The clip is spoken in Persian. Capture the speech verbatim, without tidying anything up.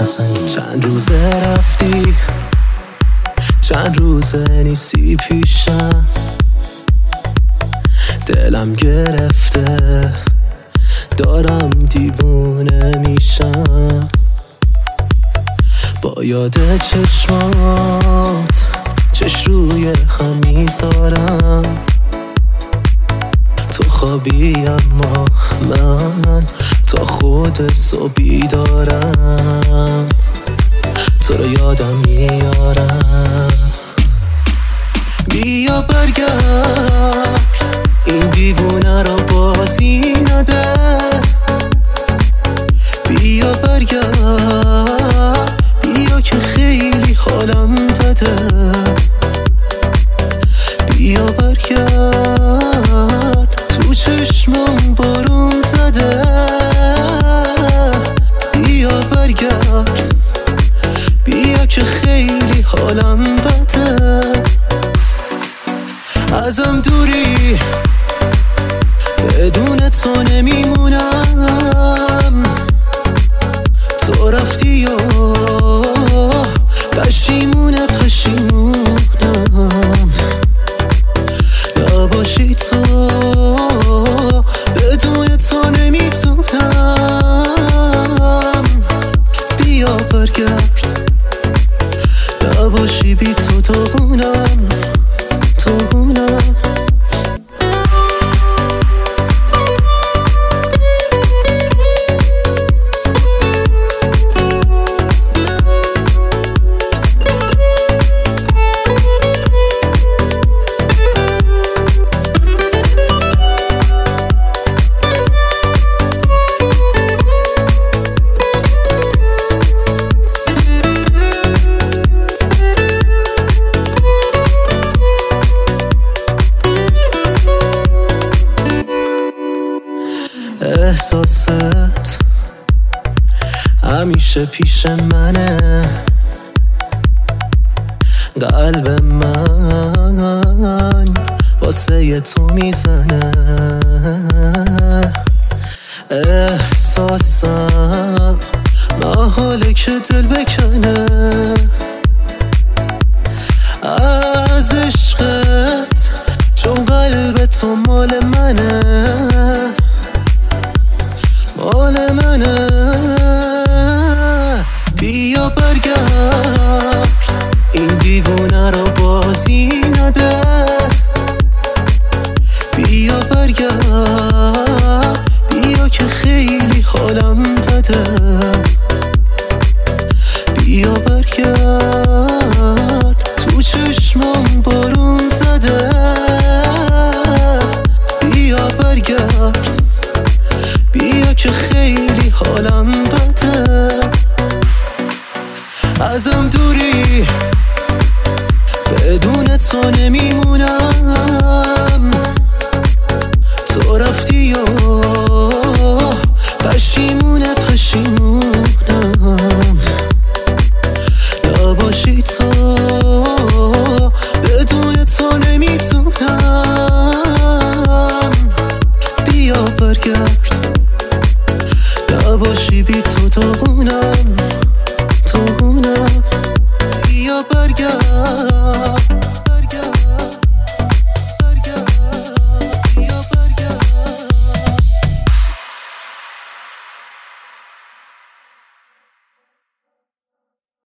چند روزه رفتی، چند روزه نیستی پیشم، دلم گرفته دارم دیوونه میشم. با یاد چشمات چش روی هم میذارم، تو خوابی اما من تا خود صبحی دارم، تو رو یادم میارم. بیا برگرد این دیوونه رو بازی نده، بیا برگرد بیا که خیلی حالم بده، بیا برگرد تو چشمم بارون زده، بیا برگرد بیا که خیلی حالم بده. ازم دوری بدون تو نمیمونم، تو رفتی و پشیمونه پشیمونم، نباشی تو بدون تو نمیتونم. بیا برگرد نباشی بی تو داغونم داغونم. احساست همیشه پیش منه، قلب من واسه تو میزنه، احساسم محاله که دل بکنه، از عشقت چون قلب تو مال منه مال منه. بیا برگرد این دیوونه رو بازی نده، بیا برگرد بیا که خیلی حالم بده، بیا برگرد تو چشمم بارون زده، بیا برگرد بیا که خیلی حالم بده. ازم دوری بدون تو نمیمونم، تو رفتی و پشیمونه پشیمونم، نباشی تو بدون تو نمیتونم. بیا برگرد نباشی بی تو داغونم داغونم. بیا برگرد